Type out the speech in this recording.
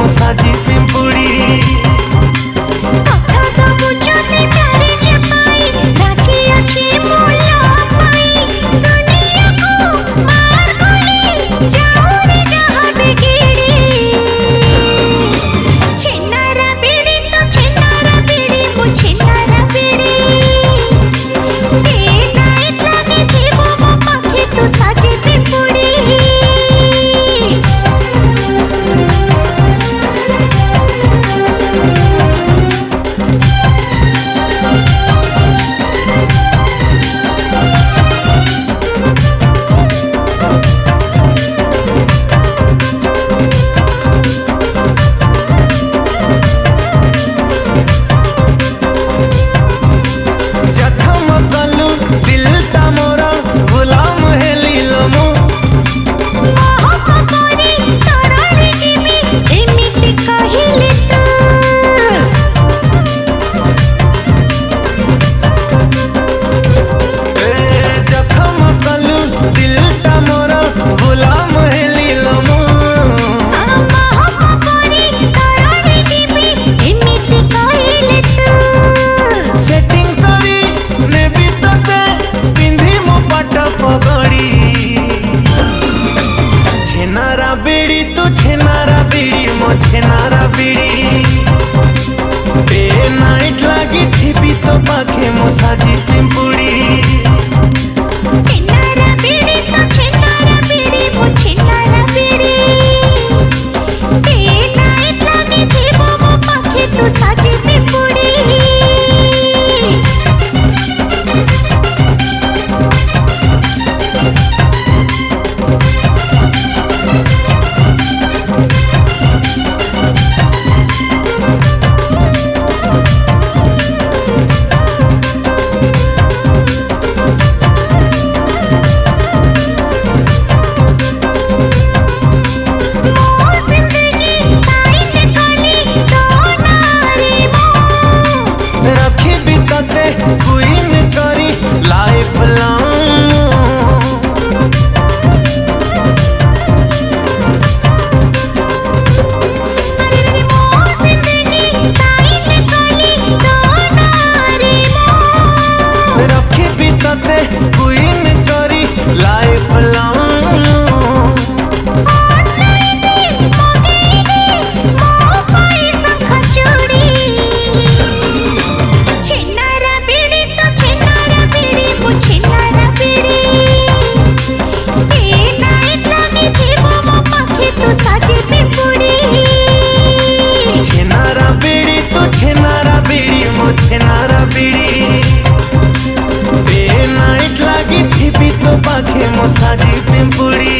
साजी पिंपुड़ी। छेनारा बीड़ी तू छेनारा बीड़ी मो छेनारा बीड़ी। बे नाइट लागी थी भी तो पाखे मो साजी पिंपुड़ी। छेनारा बीड़ी तो छेनारा बीड़ी मो छेनारा बीड़ी। बे नाइट लागी थी मो पाखे तू साजी पिंपुड़ी। क्वीन करी लाइफ रखी बीतते क्वीन करी लाइफ छेनारा बीड़ी। बे नाइट लागी थी भी तो पाखे मो साजी पिंपुड़ी।